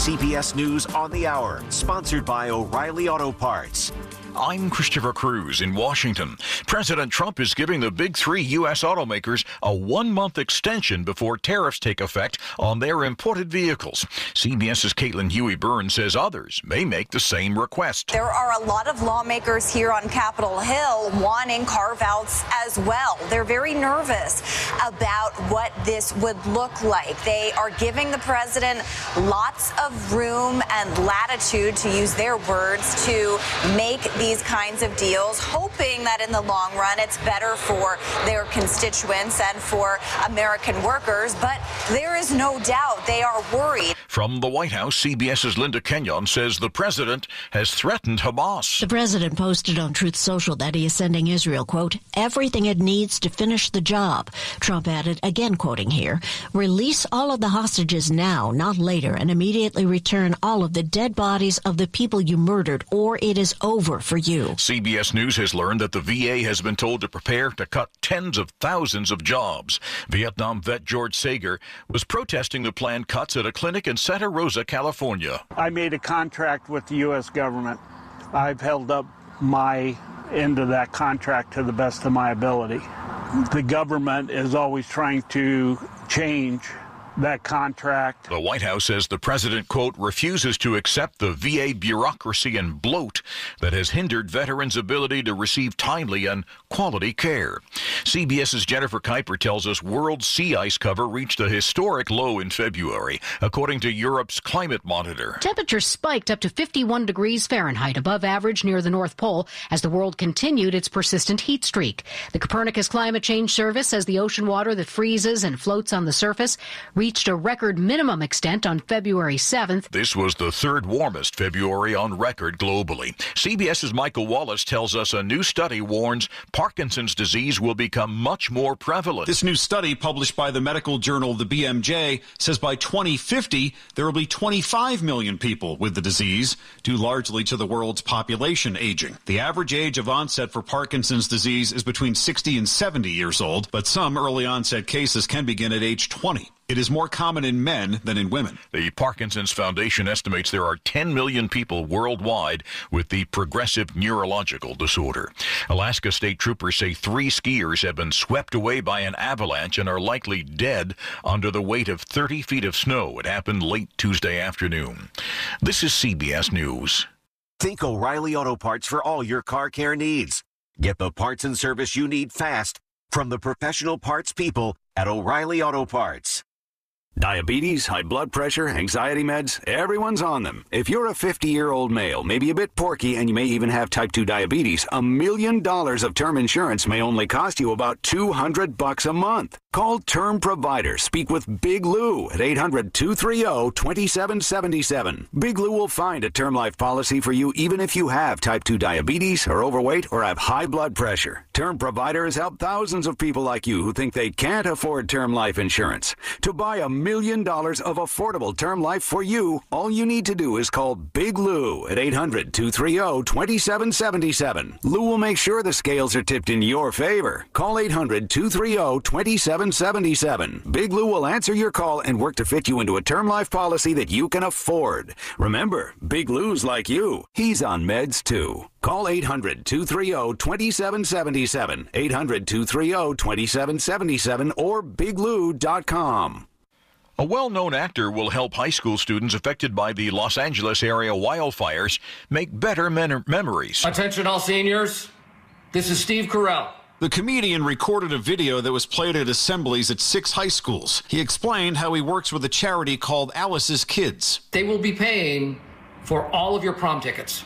CBS News on the Hour, sponsored by O'Reilly Auto Parts. I'm Christopher Cruz in Washington. President Trump is giving the big three U.S. automakers a one-month extension before tariffs take effect on their imported vehicles. CBS's Caitlin Huey-Byrne says others may make the same request. There are a lot of lawmakers here on Capitol Hill wanting carve-outs as well. They're very nervous about what this would look like. They are giving the president lots of room and latitude, to use their words, to make these kinds of deals, hoping that in the long run it's better for their constituents and for American workers. But there is no doubt they are worried. From the White House, CBS's Linda Kenyon says the president has threatened Hamas. The president posted on Truth Social that he is sending Israel, quote, everything it needs to finish the job. Trump added, again quoting here, release all of the hostages now, not later, and immediately return all of the dead bodies of the people you murdered, or it is over for you. CBS News has learned that the VA has been told to prepare to cut tens of thousands of jobs. Vietnam vet George Sager was protesting the planned cuts at a clinic in Santa Rosa, California. I made a contract with the U.S. government. I've held up my end of that contract to the best of my ability. The government is always trying to change that contract. The White House says the president, quote, refuses to accept the VA bureaucracy and bloat that has hindered veterans' ability to receive timely and quality care. CBS's Jennifer Kuiper tells us world sea ice cover reached a historic low in February, according to Europe's climate monitor. Temperatures spiked up to 51 degrees Fahrenheit above average near the North Pole as the world continued its persistent heat streak. The Copernicus Climate Change Service says the ocean water that freezes and floats on the surface reached a record minimum extent on February 7th. This was the third warmest February on record globally. CBS's Michael Wallace tells us a new study warns Parkinson's disease will become much more prevalent. This new study published by the medical journal The BMJ says by 2050 there will be 25 million people with the disease, due largely to the world's population aging. The average age of onset for Parkinson's disease is between 60 and 70 years old, but some early onset cases can begin at age 20. It is more common in men than in women. The Parkinson's Foundation estimates there are 10 million people worldwide with the progressive neurological disorder. Alaska state troopers say 3 skiers have been swept away by an avalanche and are likely dead under the weight of 30 feet of snow. It happened late Tuesday afternoon. This is CBS News. Think O'Reilly Auto Parts for all your car care needs. Get the parts and service you need fast from the professional parts people at O'Reilly Auto Parts. Diabetes, high blood pressure, anxiety meds, everyone's on them. If you're a 50-year-old male, maybe a bit porky, and you may even have type 2 diabetes, $1 million of term insurance may only cost you about $200 a month. Call Term Provider. Speak with Big Lou at 800-230-2777. Big Lou will find a term life policy for you even if you have type 2 diabetes, are overweight, or have high blood pressure. Term Provider has helped thousands of people like you who think they can't afford term life insurance. To buy $1 million of affordable term life for you, all you need to do is call Big Lou at 800-230-2777. Lou will make sure the scales are tipped in your favor. Call 800-230-2777. Big Lou will answer your call and work to fit you into a term life policy that you can afford. Remember, Big Lou's like you. He's on meds too. Call 800-230-2777, 800-230-2777, or biglou.com. A well-known actor will help high school students affected by the Los Angeles area wildfires make better memories. Attention all seniors, this is Steve Carell. The comedian recorded a video that was played at assemblies at 6 high schools. He explained how he works with a charity called Alice's Kids. They will be paying for all of your prom tickets.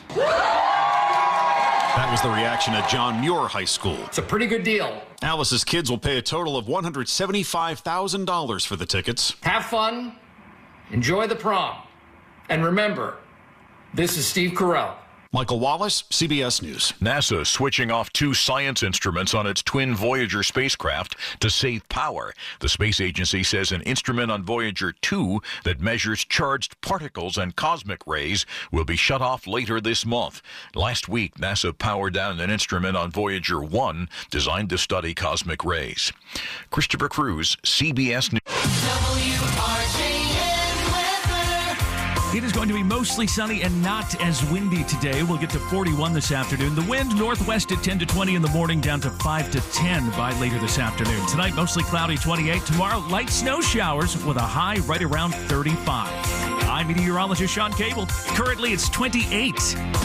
That was the reaction at John Muir High School. It's a pretty good deal. Alice's Kids will pay a total of $175,000 for the tickets. Have fun, enjoy the prom, and remember, this is Steve Carell. Michael Wallace, CBS News. NASA switching off 2 science instruments on its twin Voyager spacecraft to save power. The space agency says an instrument on Voyager 2 that measures charged particles and cosmic rays will be shut off later this month. Last week, NASA powered down an instrument on Voyager 1 designed to study cosmic rays. Christopher Cruz, CBS News. WRJN weather. It is going to be mostly sunny and not as windy today. We'll get to 41 this afternoon. The wind northwest at 10 to 20 in the morning, down to 5 to 10 by later this afternoon. Tonight, mostly cloudy, 28. Tomorrow, light snow showers with a high right around 35. I'm meteorologist Sean Cable. Currently, it's 28.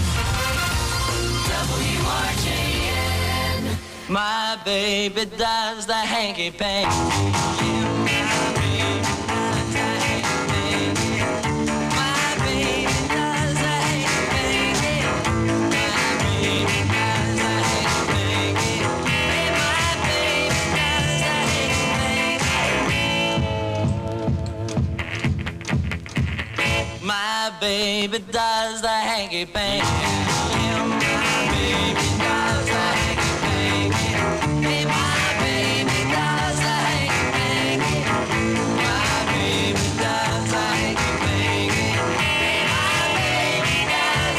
WRJN. My baby does the hanky panky. My baby does the hanky panky. My baby does the hanky panky. Hey, my baby does the hanky panky. My baby does the hanky panky. Hey, my baby does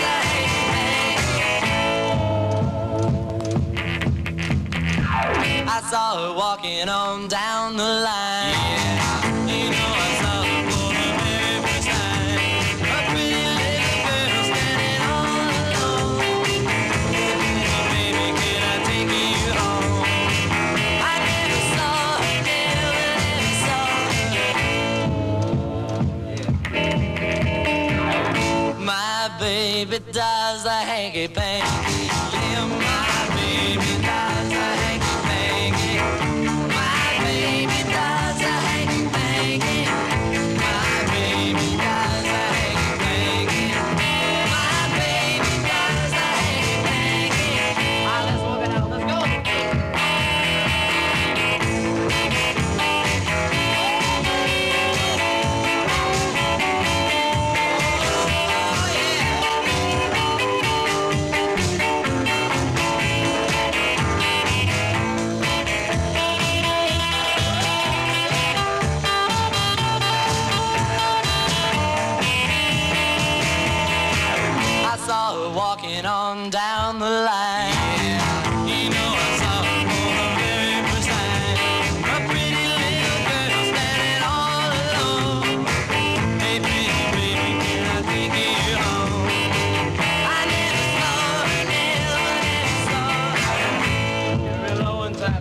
the hanky panky. I saw her walking on down the line. Yeah, you know I saw her for the very first time. Baby does the hanky panky. Yeah, my baby does the hanky panky. My baby does the hanky panky. My baby does the hanky panky. My baby does the hanky panky. All right, let's walk it out. Let's go. Walking on down the line. Yeah, you know I saw her for the very first time. A pretty little girl standing all alone. Hey, pretty baby, can I take you home? I never saw her, never saw her. You're real low inside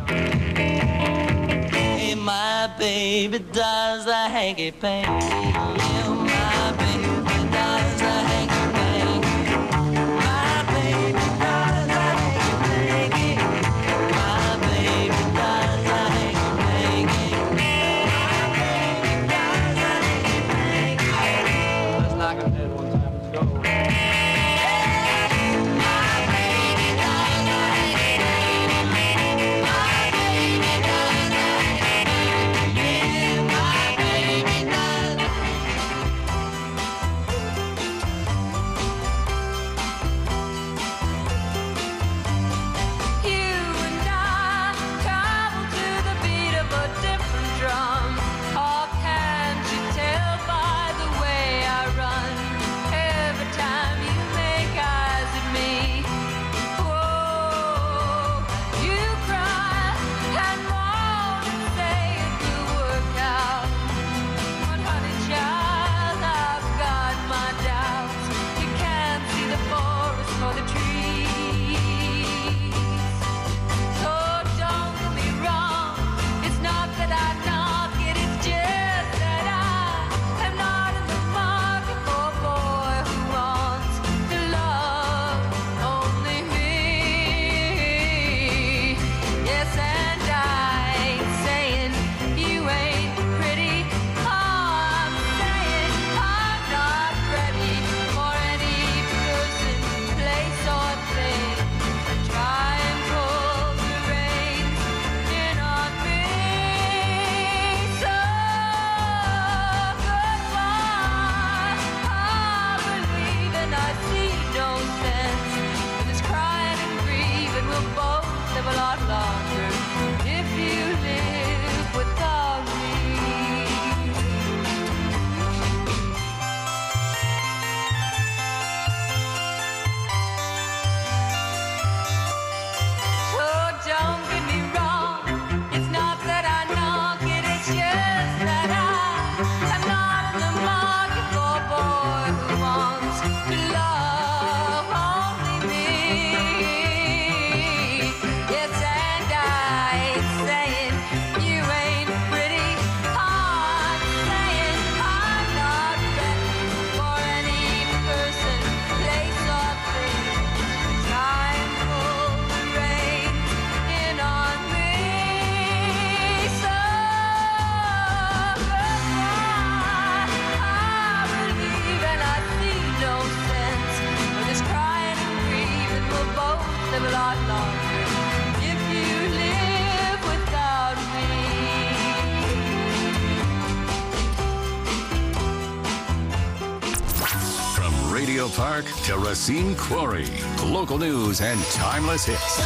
now. Hey, my baby does the hanky panky. Yeah, my baby does the hanky panky. Just that I'm not in the market for boys. Park to Racine Quarry. Local news and timeless hits.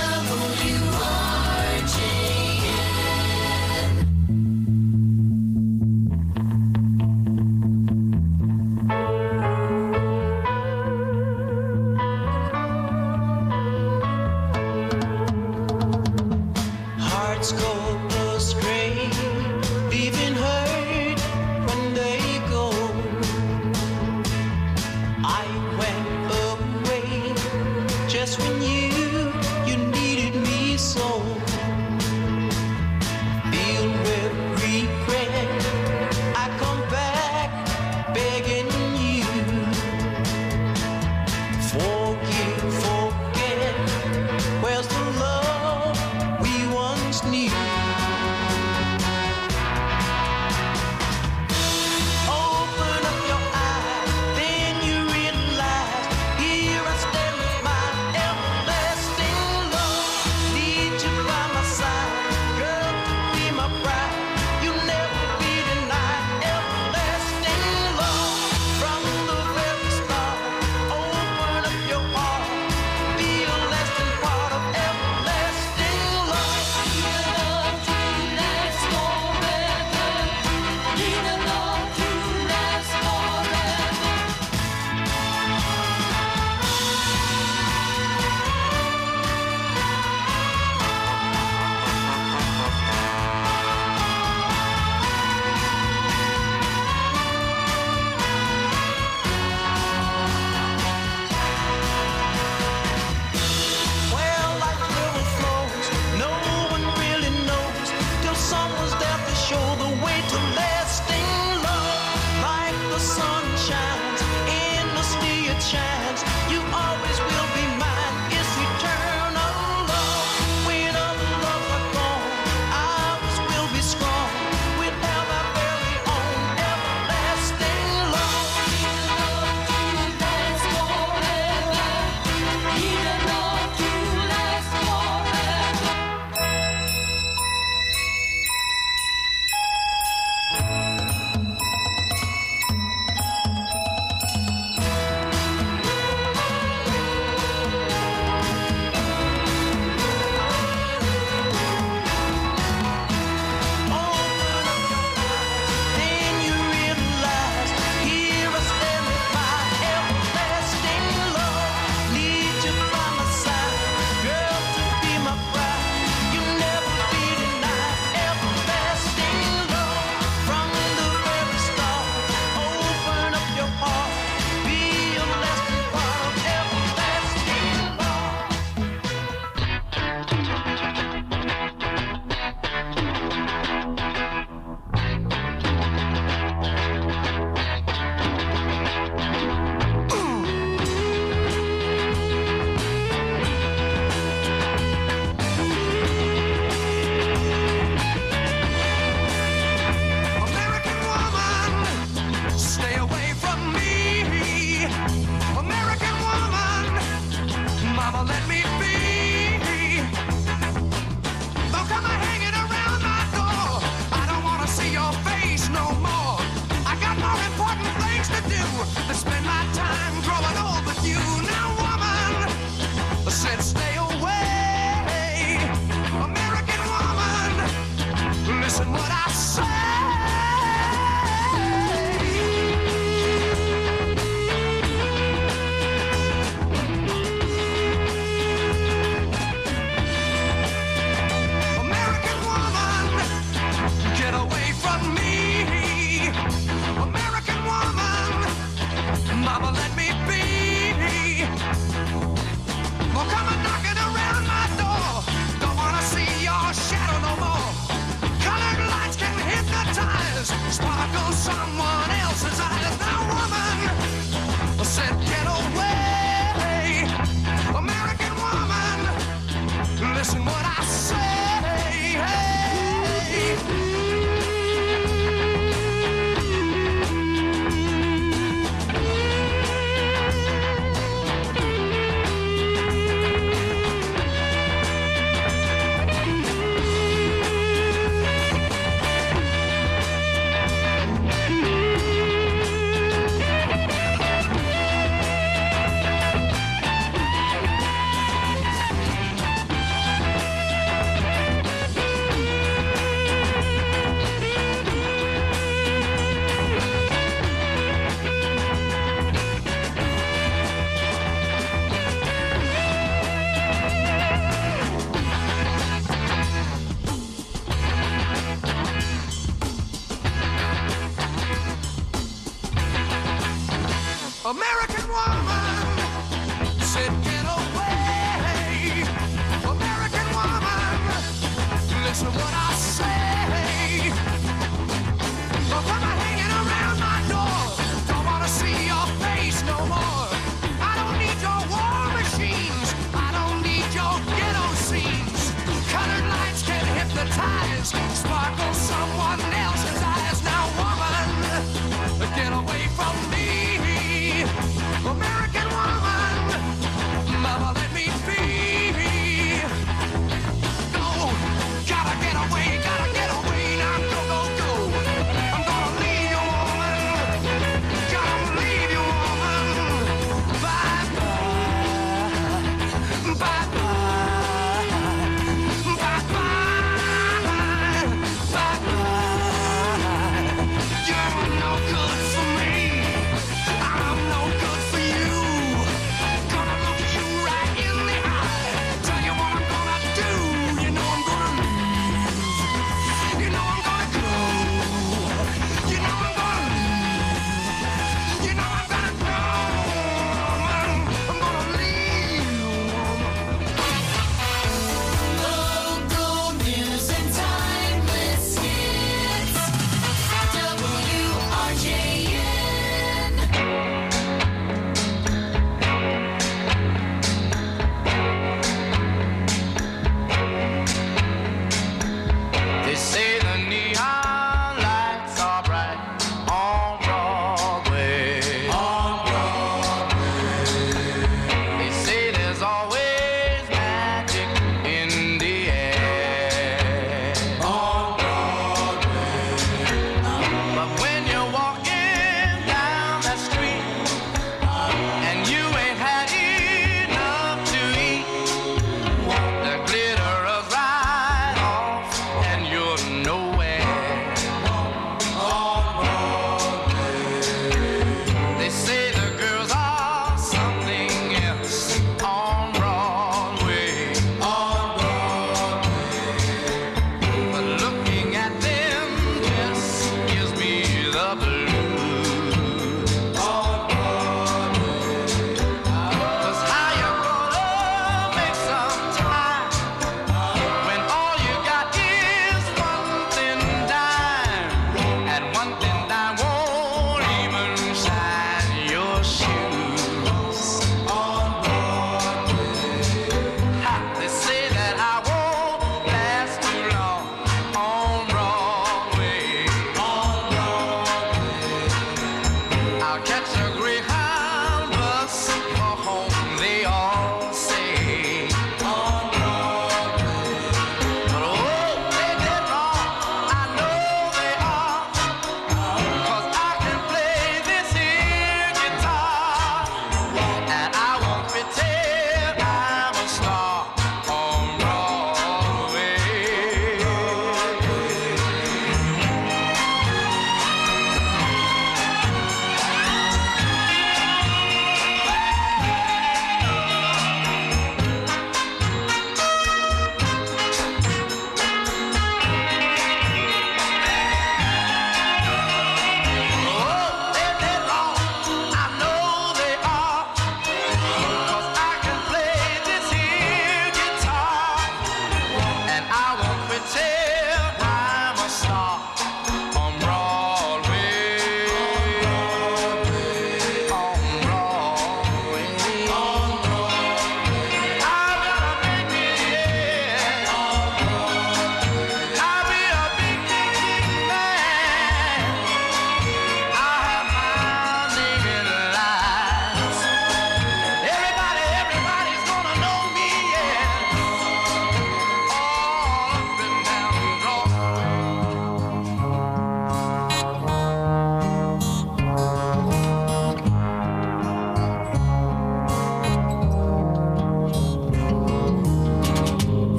Hearts go astray, leaving hurt when they go. I went away just when you needed me so.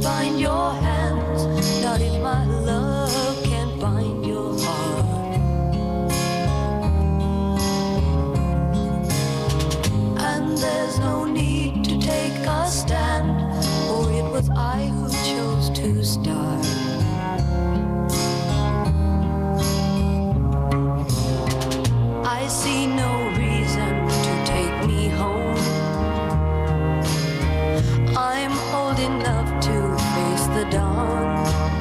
find your hands, not if my love can't find your heart. And there's no need to take a stand, for it was I who chose to start. I see no reason to take me home. I'm old enough to face the dawn.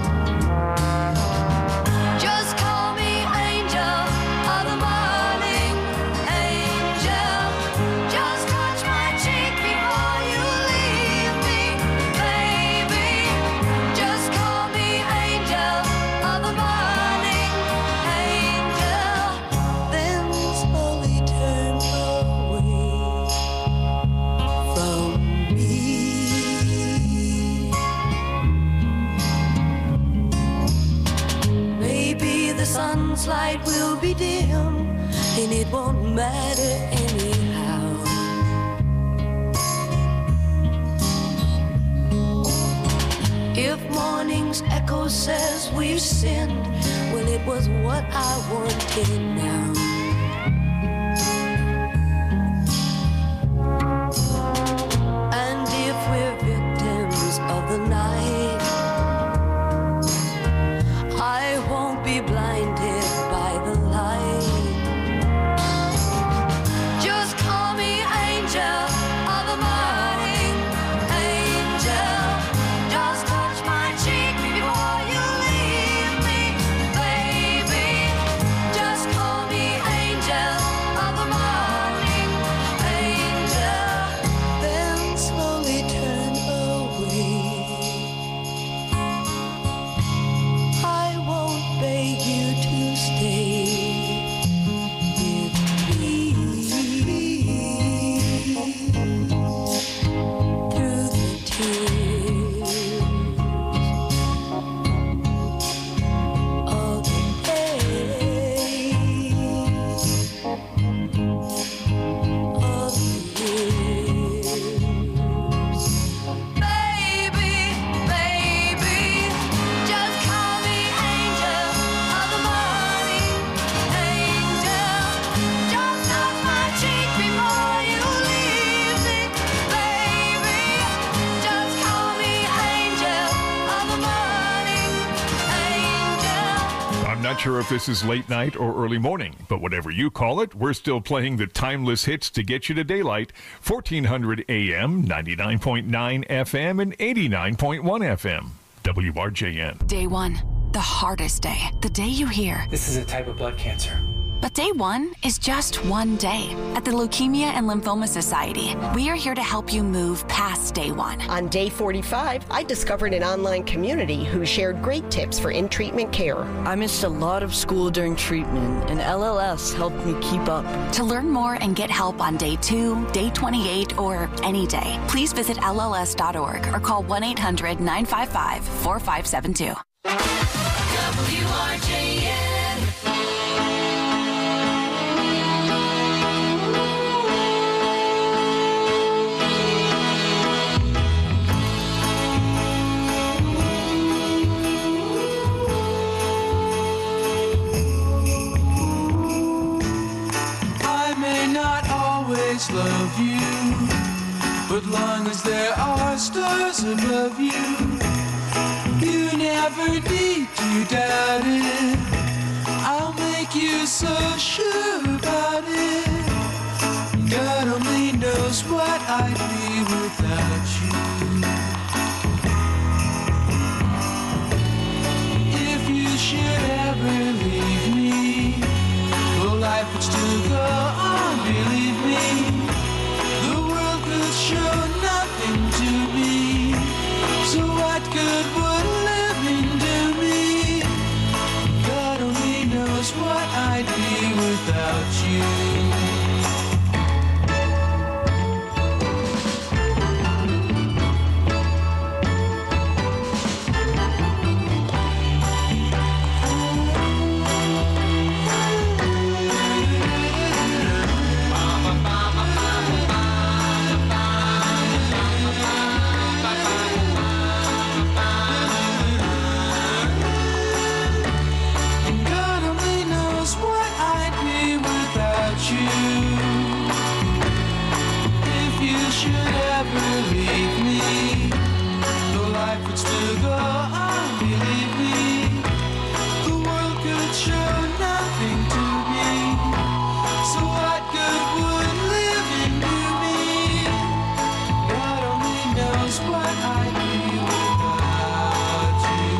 Just call me angel of the morning, angel. Just touch my cheek before you leave me, baby. Just call me angel of the morning, angel. Then slowly turn away from me. Maybe the sun's light will be dim, and it won't matter anyhow. If morning's echo says we've sinned, well, it was what I wanted now. And if we're victims of the night, I won't be blinded by the light. Just call me angel of the morning, angel. Just touch my cheek before you leave me, baby. Just call me angel of the morning, angel. Then slowly turn away. I won't beg you to stay with me. Through the tears of the days of the years. Baby, baby, just call me angel of the morning, angel. Just touch my cheek before you leave me, baby. Just call me angel of the morning, angel. I'm not sure if this is late night or early morning, but whatever you call it, we're still playing the timeless hits to get you to daylight. 1400 AM, 99.9 FM, and 89.1 FM. WRJN. Day one, the hardest day. The day you hear. This is a type of blood cancer. But day one is just one day. At the Leukemia and Lymphoma Society, we are here to help you move past day one. On day 45, I discovered an online community who shared great tips for in-treatment care. I missed a lot of school during treatment, and LLS helped me keep up. To learn more and get help on day 2, day 28, or any day, please visit LLS.org or call 1-800-955-4572. WRJN. I may not always love you, but long as there are stars above you, you never need to doubt it. I'll make you so sure about it. God only knows what I'd be without you. If you should ever leave me, well, life would still go on, believe me. The world could show nothing to me, so what good would living do me? God only knows what I'd be without you. should ever leave me, though life would still go on, believe me, the world could show nothing to me, so what good would living do me? God only knows what I'd be without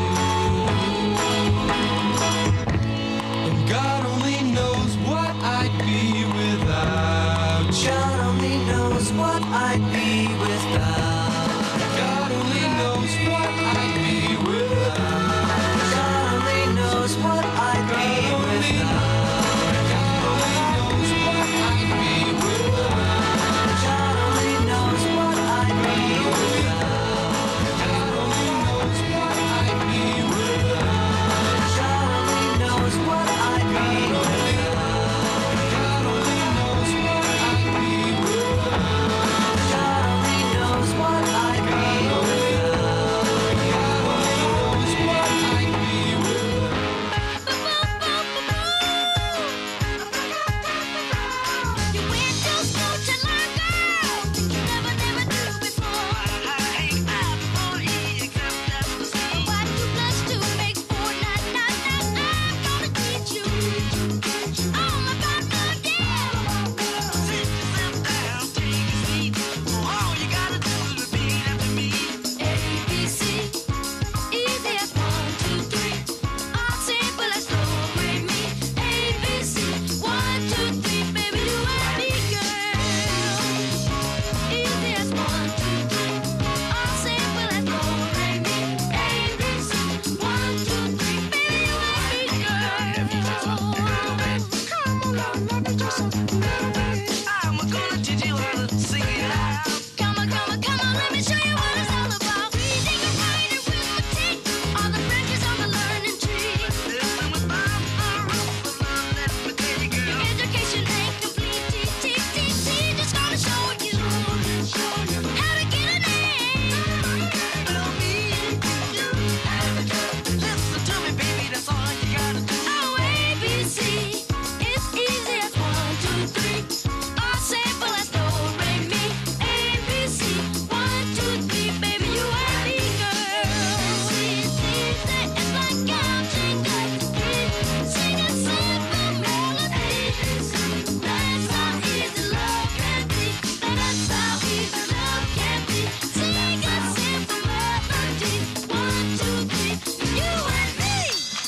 you, and God only knows what I'd be without you. God only knows what I'd be without. God only knows what I'd be without. God only knows what I'd be without. God only knows what I'd be without. God only knows what I'd be without. God only knows what I'd be without. God only knows what I'd be without. God only knows what I'd be without. God only knows what I'd be without. God only knows what I'd be You went to school to learn, girl. You never knew before. I ain't out for it, except that's the same. What 2 + 2 makes 4, not. I'm gonna teach you all about the deal. Sit yourself down, take a seat. All you gotta do is repeat after me. ABC, easy as 1, 2, 3. All simple as do, re, mi. ABC, 1, 2, 3, baby, you and me, girl. Easy as 1, 2, 3. All simple as do, re, mi. ABC, 1, 2, 3, baby, you and me, girl. Come along, let me just a little bit. I'm gonna teach you how to sing it out. Come on, let me show you what it's all about. Reading and writing, arithmetic, all the branches on the learning tree. Listen without the rules of love, let me tell you, girl. Your education ain't complete. Just gonna show you how to get an A. Love me, you have it. Listen to me, baby, that's all you gotta do. Oh, ABC, it's easy as 1, 2, 3. All simple as do, re, mi. ABC, 1, 2, 3, baby, you and me, girl. It's easy, it's like counting to 3. Sing a simple melody. That's how easy love can be. That's how easy love can be. Sing a simple melody. 1, 2, 3, you and me.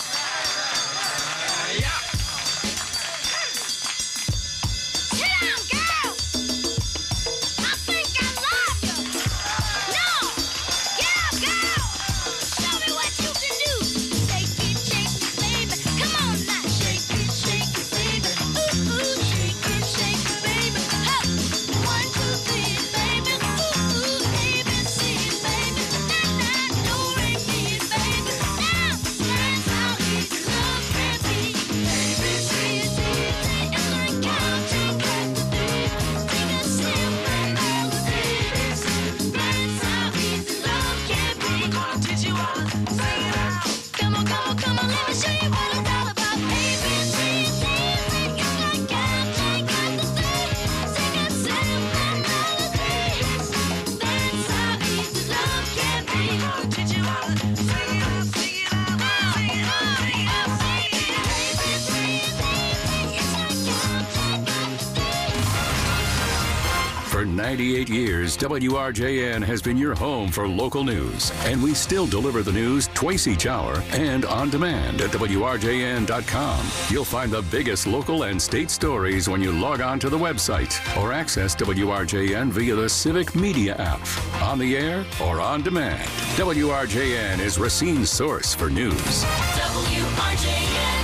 Sit down, girl. I think I love you. No, get up, girl. Show me what you can do. Shake it, baby. Come on now, shake it, baby. Ooh, shake it, baby. Ho, 1, 2, 3, baby. Ooh, ABC, baby. Do, re, mi, baby. Now, that's how easy love can be. ABC, it's like counting back to 3. Sing a simple melody. That's how easy love can be. I'm gonna teach you how to sing it out. Come on, let me show you what it's all about. ABC, it's like counting back to 3. Sing a simple melody. That's how easy love can be. I'm gonna teach you how to sing it out, sing it out, sing it out, sing it out, sing it out. ABC, it's like counting back to 3. For 98 years, WRJN has been your home for local news, and we still deliver the news twice each hour and on demand at WRJN.com. You'll find the biggest local and state stories when you log on to the website or access WRJN via the Civic Media app. On the air or on demand, WRJN is Racine's source for news. WRJN.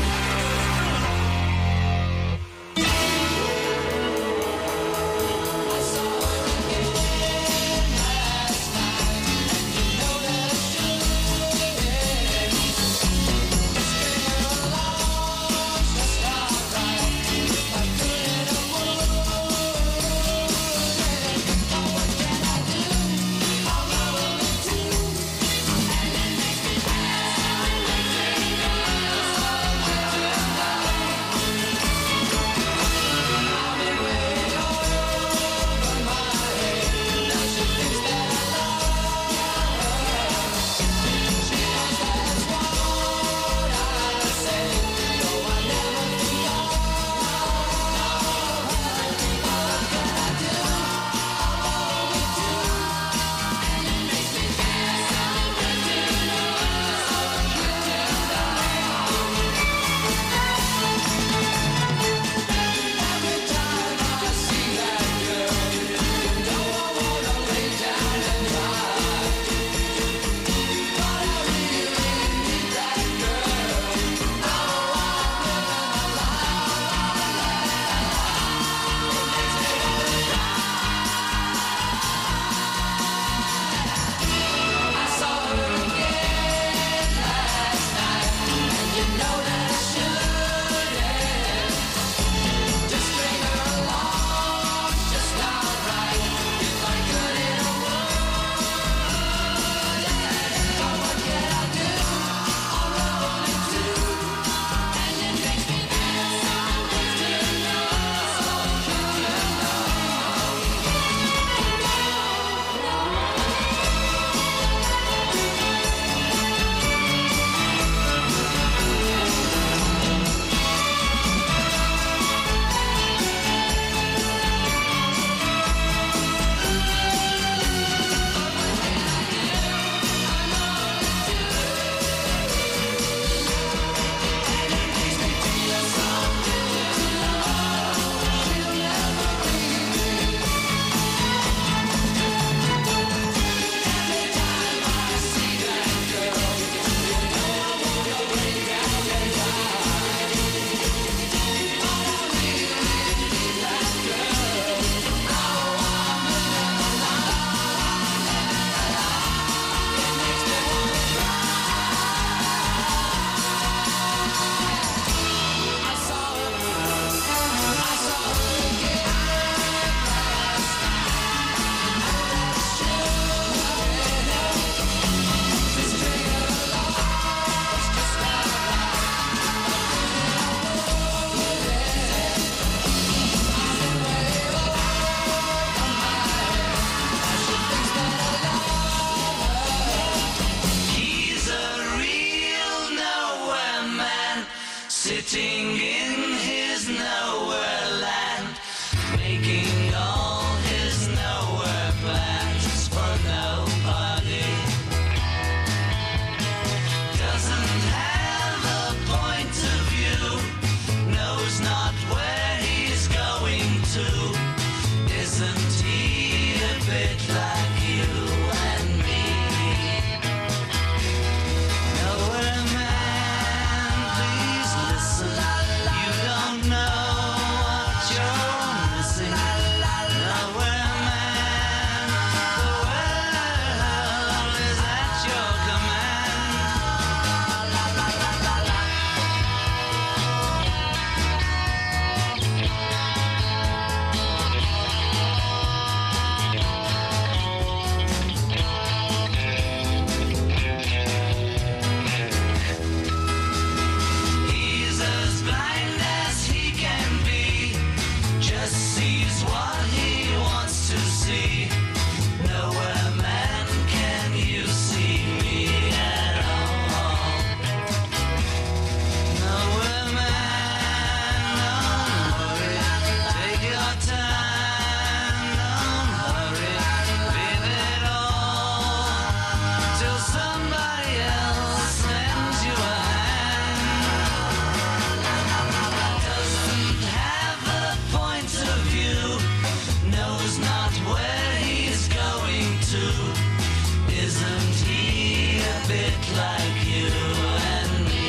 where he's going to. Isn't he a bit like you and me?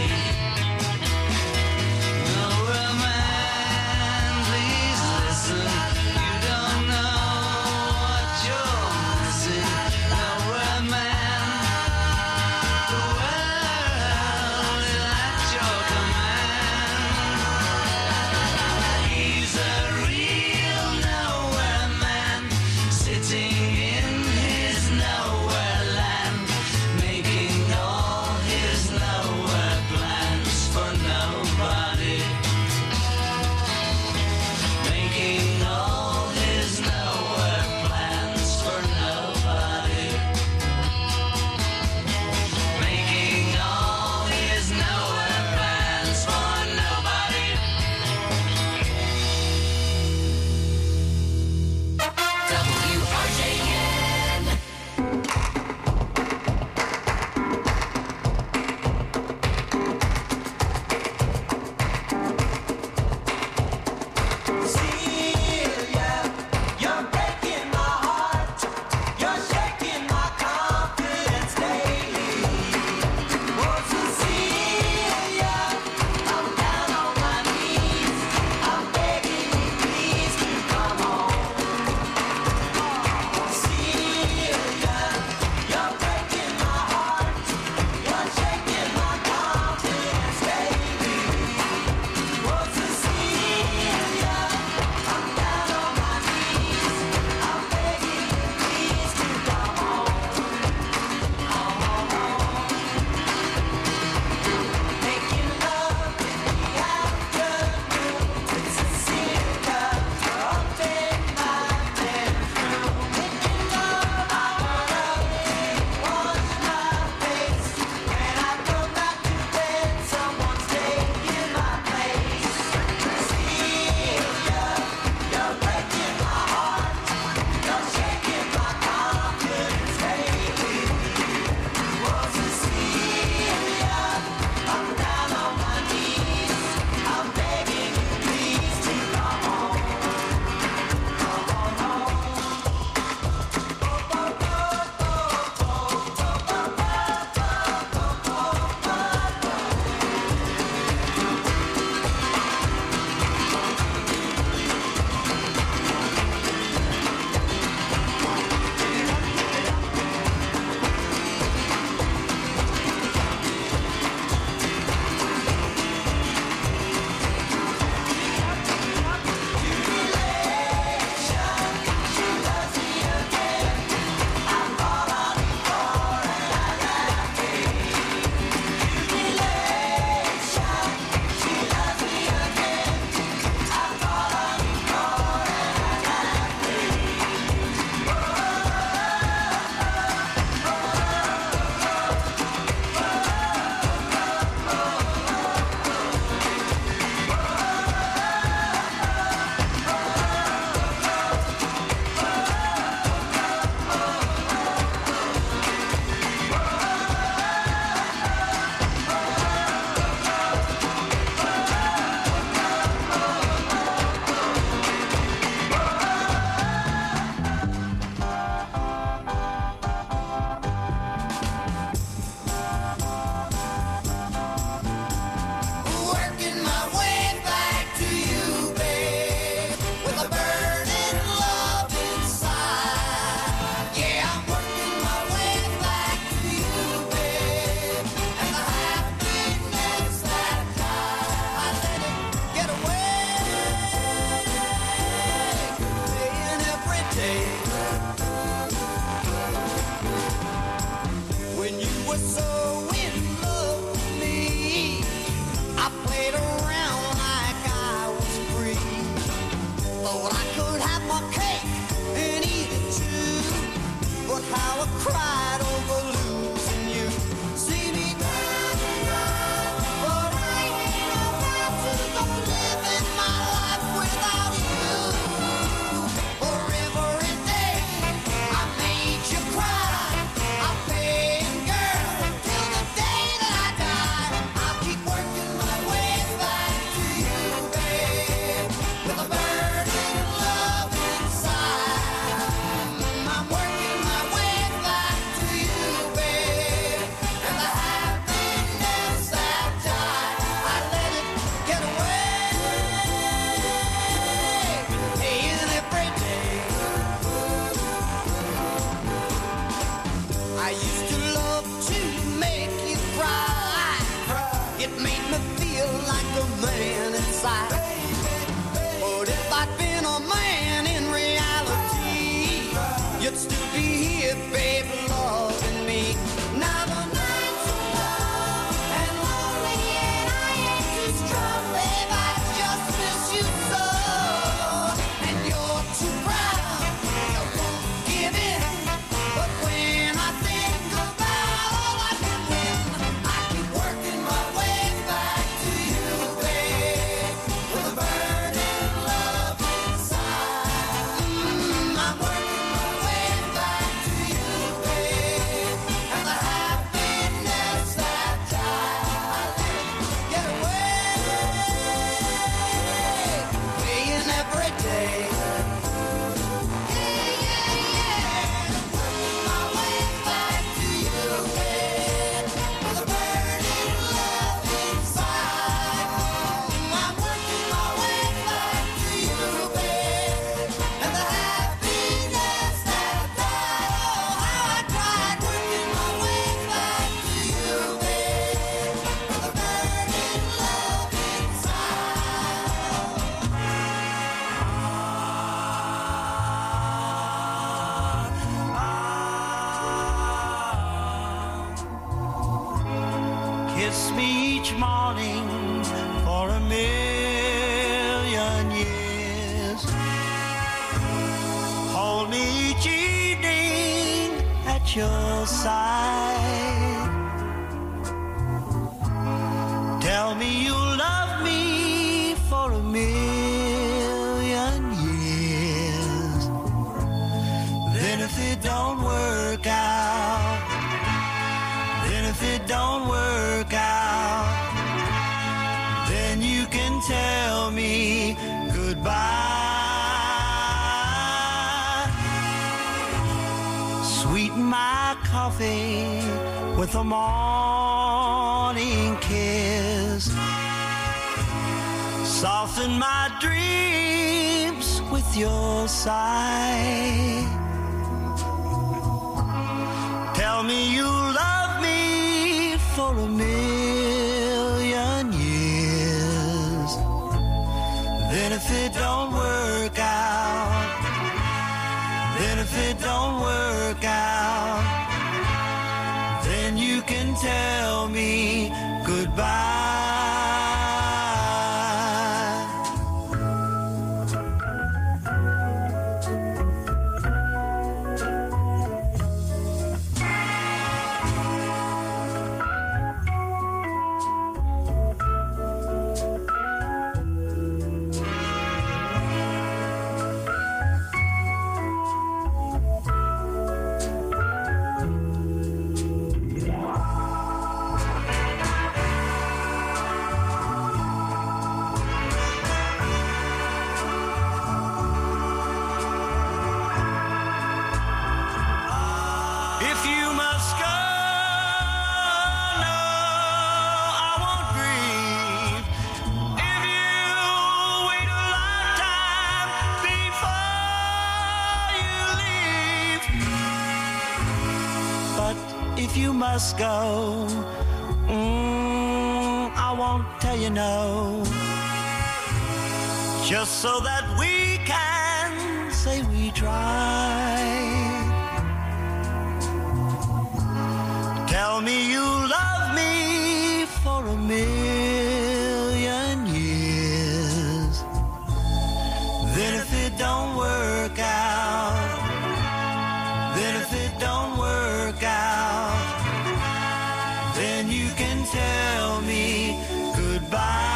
Nora man, please listen. You don't know what you're missing. Nora man, the world is at your command. He's a real nowhere man, sitting in his nowhere land, making all just to be here, baby, loving me. Now the nights are long and lonely, and I ain't too strong, babe. I just miss you so. And you're too proud, you won't give in. But when I think about all I can win, I keep working my way back to you, babe, with a burning love inside. I'm working my way back to you, babe, and the happiness that I get away, weighing every day. Working my way back to you, babe, with a burning love inside. I'm working my way back to you, babe, and the happiness that oh, how I tried working my way back to you, babe, with a burning love inside. Kiss me each morning for a million years. Hold me each evening at your side. Tell me you love me for a million years. Then if it don't work out, then if it don't work out, then you can tell me goodbye. Sweeten my coffee with a morning kiss. Soften my dreams with your sigh. Tell me you love me for a million years. Then if it don't work out, then if it don't work out, then you can tell me goodbye. If you must go, no, I won't grieve. If you wait a lifetime before you leave. But if you must go, I won't tell you no. Just so that we can say we tried. Tell me you love me for a million years. Then if it don't work out, then if it don't work out, then you can tell me goodbye.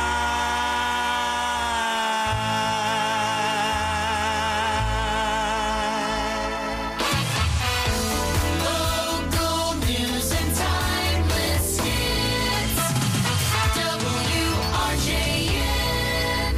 Local news and timeless hits. WRJN.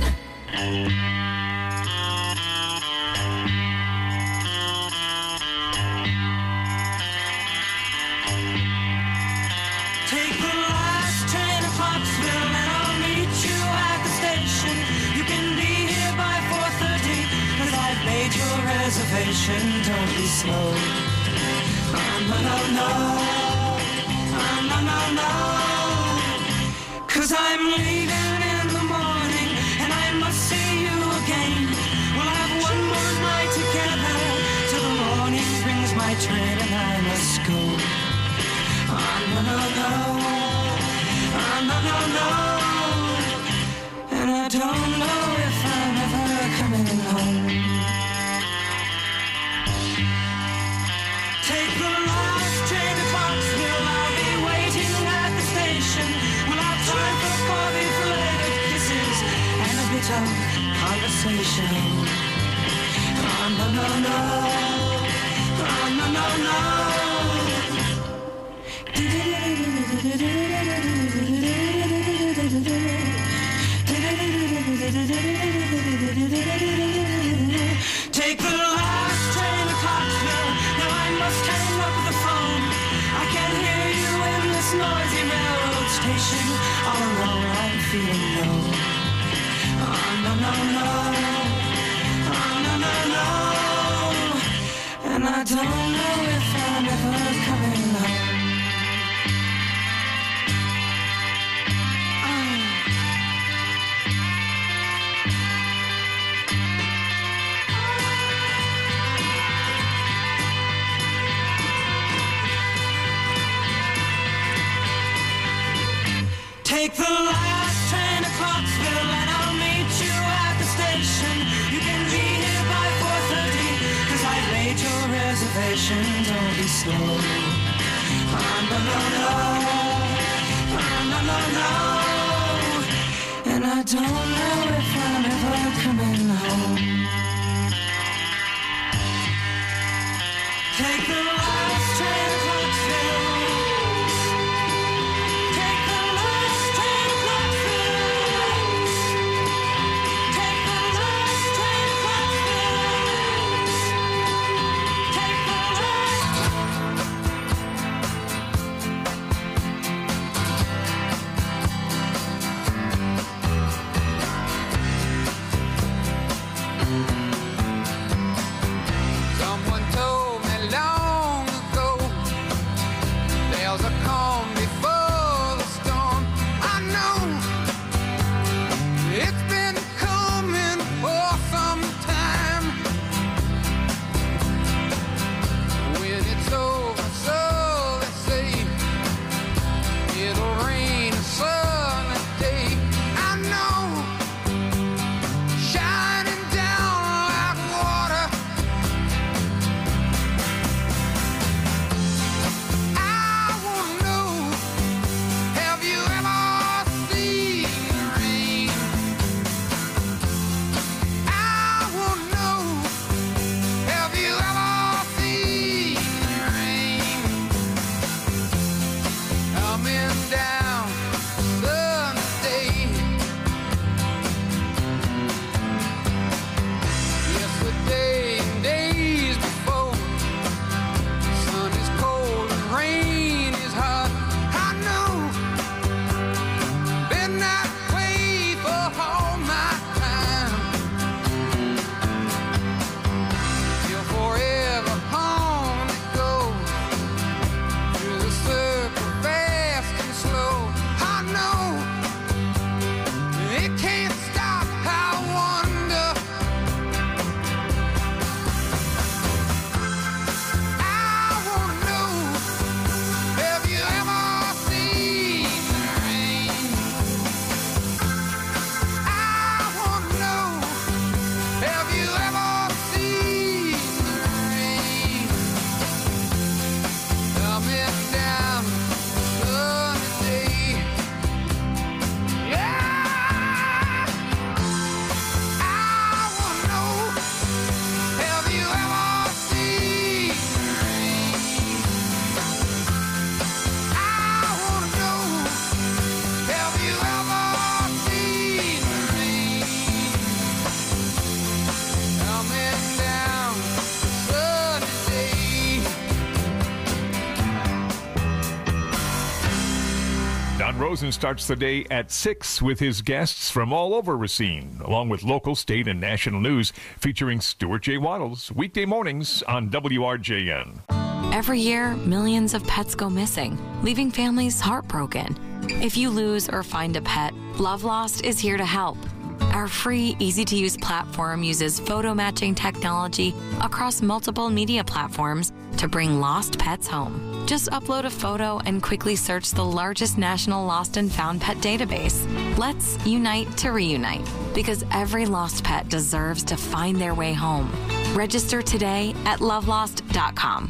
Take the last train to Pottsville and I'll meet you at the station. You can be here by 4:30 'cause I've made your reservation. Don't be slow. No, no, no. No, no, no. 'Cause I'm leaving in the morning and I must see you again. We'll have one more night together till the morning brings don't know if I'm ever coming home. Take the last train to Foxville, I'll be waiting at the station. We'll have time for coffee, filleted kisses, and a bit of conversation. Oh, no, no, no. Oh, no, no, no. Take the last train to Clarksville. Now I must hang up the phone. I can't hear you in this noisy railroad station. All alone, I'm feeling low. Oh, no, no, no. Oh, no, no, no. And I don't know if I'm ever coming home. Take the last train to Clarksville and I'll meet you at the station. You can be here by 4:30, 'cause I've made your reservation. Don't be slow. Oh, no, no, no. Oh, no, no, no. And I don't know if I'm ever coming home. Take the last train to Clarksville. Someone told me long ago there's a calm before the storm. I know it's been coming for some time. When it's over, so they say it'll rain a sunny day. I know, shining down like water. I wanna know, have you ever seen rain? I wanna know, have you ever seen rain? Coming down Sunday. Yesterday and days before, sun is cold and rain is hot. I know, been that way for all my time. Till forever on it goes, through the circle fast and slow. I know, it can't stop. I wonder, I wanna know, have you ever seen rain? I wanna know, have you ever seen rain? Coming down Sunday. Yeah, I wanna know, have you ever seen rain? I wanna know, have you ever seen rain? Coming down Sunday. Don Rosen starts the day at 6 with his guests from all over Racine, along with local, state, and national news featuring Stuart J. Waddles, weekday mornings on WRJN. Every year, millions of pets go missing, leaving families heartbroken. If you lose or find a pet, Love Lost is here to help. Our free, easy-to-use platform uses photo matching technology across multiple media platforms to bring lost pets home. Just upload a photo and quickly search the largest national lost and found pet database. Let's unite to reunite, because every lost pet deserves to find their way home. Register today at lovelost.com.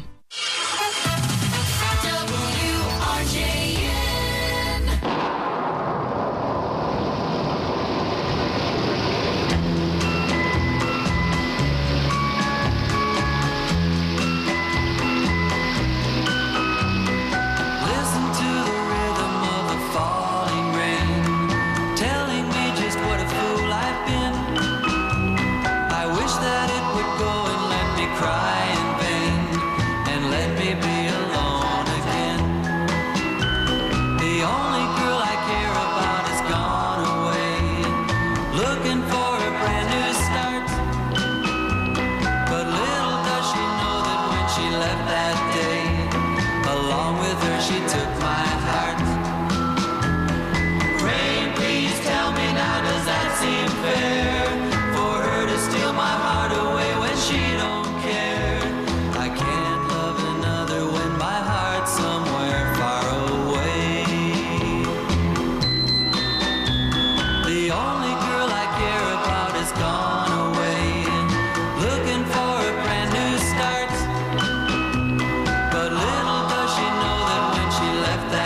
But little does she know that when she left that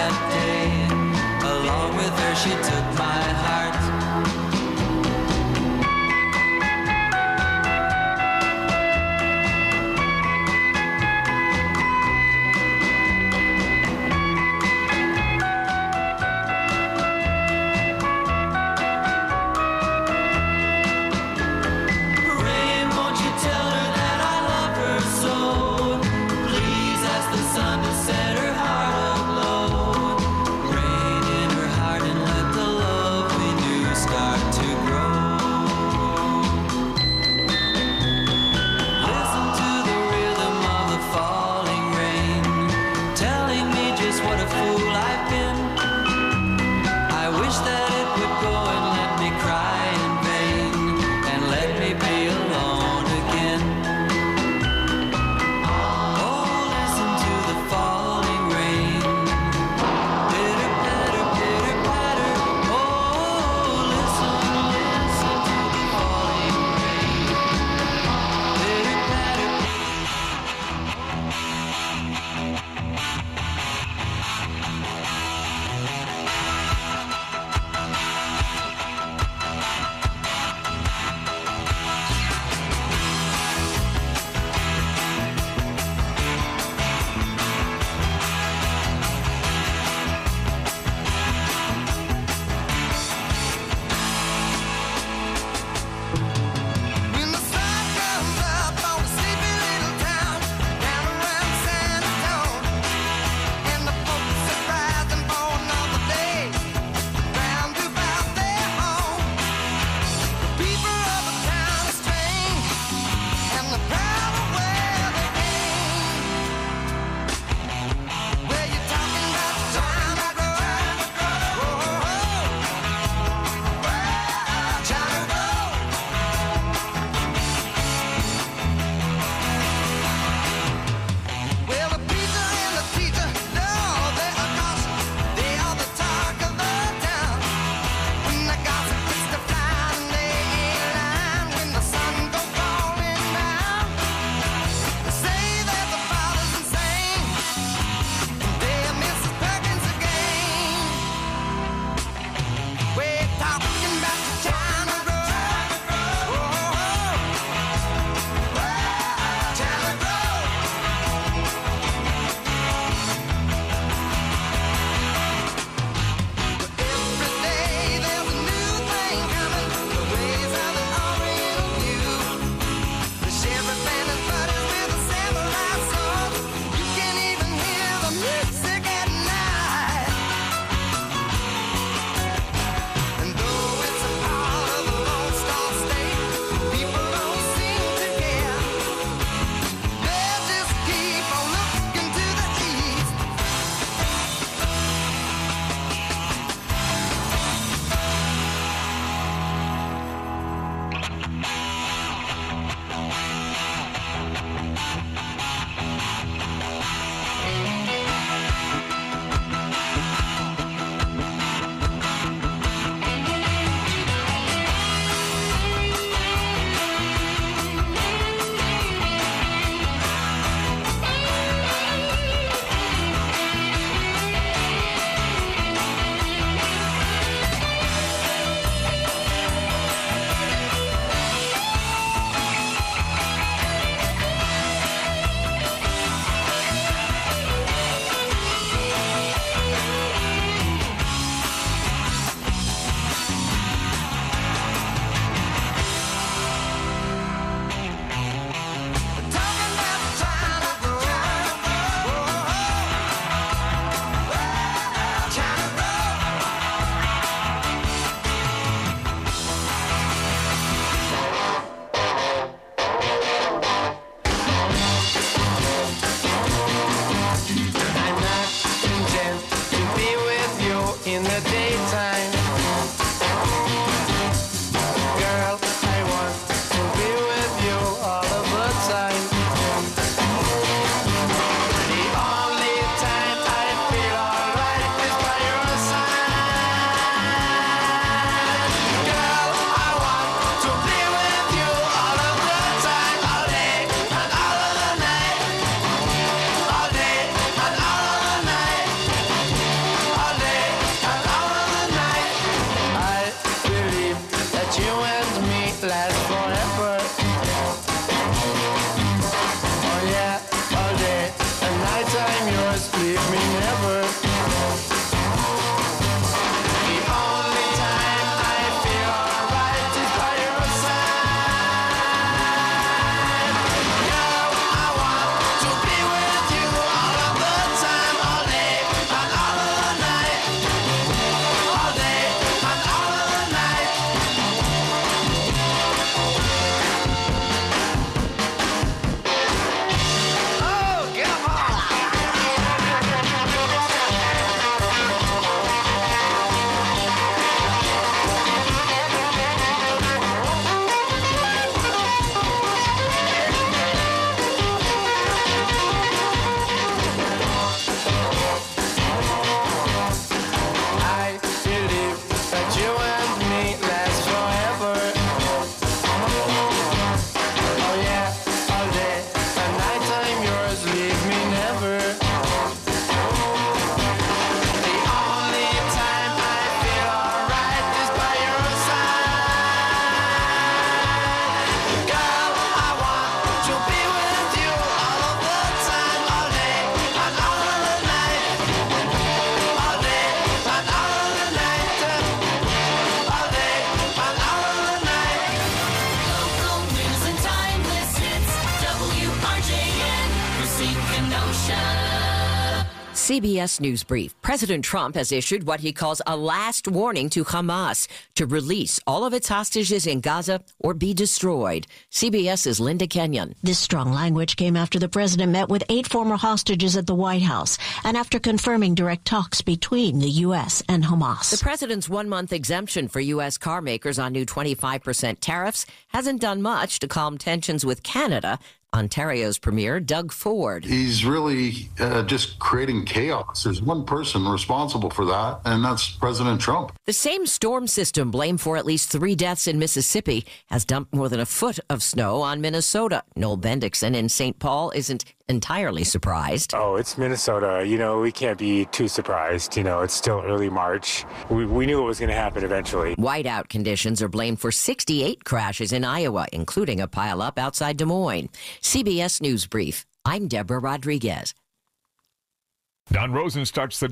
CBS News Brief. President Trump has issued what he calls a last warning to Hamas to release all of its hostages in Gaza or be destroyed. CBS's Linda Kenyon. This strong language came after the president met with 8 former hostages at the White House and after confirming direct talks between the U.S. and Hamas. The president's 1-month exemption for U.S. car makers on new 25% tariffs hasn't done much to calm tensions with Canada. Ontario's Premier Doug Ford. He's really just creating chaos. There's one person responsible for that, and that's President Trump. The same storm system blamed for at least 3 deaths in Mississippi has dumped more than a foot of snow on Minnesota. Noel Bendixson in St. Paul isn't entirely surprised. Oh, it's Minnesota. We can't be too surprised. It's still early March. We knew it was going to happen eventually. Whiteout conditions are blamed for 68 crashes in Iowa, including a pileup outside Des Moines. CBS News Brief. I'm Deborah Rodriguez. Don Rosen starts the